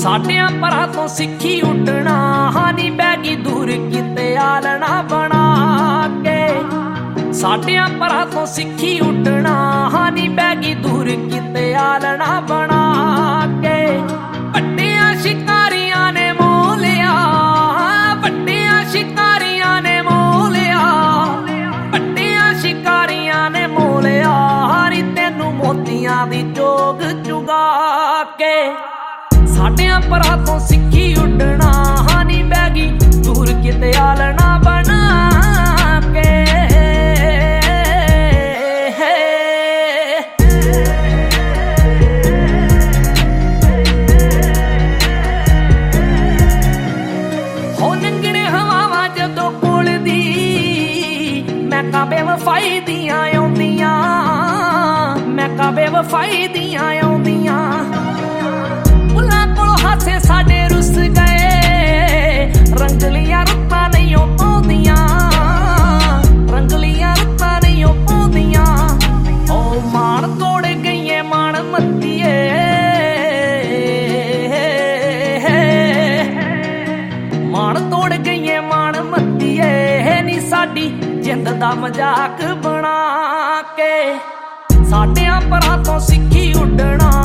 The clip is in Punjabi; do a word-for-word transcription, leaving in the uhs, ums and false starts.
ਸਾਡਿਆਂ ਪਰਾਂ ਤੋਂ ਸਿੱਖੀ ਉੱਡਣਾ, ਹਾਨੀ ਬਹਿ ਗਈ ਦੂਰ ਕਿਤੇ ਆਲਣਾ ਬਣਾ ਕੇ। ਸਾਡਿਆਂ ਪਰਾਂ ਤੋਂ ਸਿੱਖੀ ਉੱਡਣਾ, ਹਾਨੀ ਬਹਿ ਗਈ ਦੂਰ ਕਿਤੇ ਆਲਣਾ ਬਣਾ ਕੇ। ਵੱਡਿਆਂ ਸ਼ਿਕਾਰੀਆਂ ਨੇ ਮੋਹ ਲਿਆ, ਵੱਡਿਆਂ ਸ਼ਿਕਾਰੀਆਂ ਨੇ ਮੋਹ ਲਿਆ, ਵੱਡਿਆਂ ਸ਼ਿਕਾਰੀਆਂ ਨੇ ਮੋਹ ਲਿਆ। ਹਾਰੀ ਤੈਨੂੰ ਮੋਤੀਆਂ ਦੀ ਚੋਗ ਚੁਗਾ ਕੇ। ਸਾਡਿਆਂ ਪਰਾਂ ਤੋਂ ਸਿੱਖੀ ਉੱਡਣਾ, ਹਾਨੀ ਬਹਿ ਗਈ ਦੂਰ ਕਿਤੇ ਆਲਣਾ ਬਣਾ ਕੇ। ਹੋ ਲੰਘਣੇ ਹਵਾਵਾਂ ਜਦੋਂ ਕੋਲ ਦੀ, ਮੈਂ ਕਾ ਬੇਵਫਾਈ ਦੀਆਂ ਆਉਂਦੀਆਂ, ਮੈਂ ਕਾ ਬੇਵਫਾਈ ਦੀਆਂ ਆਉਂਦੀਆਂ। ਹਾਸੇ ਸਾਡੇ ਰੁੱਸ ਗਏ, ਰੰਗਲੀਆਂ ਰੁੱਤਾਂ ਨਹੀਂ ਆਉਂਦੀਆਂ, ਰੰਗਲੀਆਂ ਰੁੱਤਾਂ ਨਹੀਂ ਆਉਂਦੀਆਂ। ਉਹ ਮਾਣ ਤੋੜ ਗਈਏ ਮਾਣ ਮੱਤੀਏ, ਮਾਣ ਤੋੜ ਗਈਏ ਮਾਣ ਮੱਤੀਏ। ਨੀ ਸਾਡੀ ਜਿੰਦ ਦਾ ਮਜ਼ਾਕ ਬਣਾ ਕੇ। ਸਾਡਿਆਂ ਪਰਾਂ ਤੋਂ ਸਿੱਖੀ ਉੱਡਣਾ,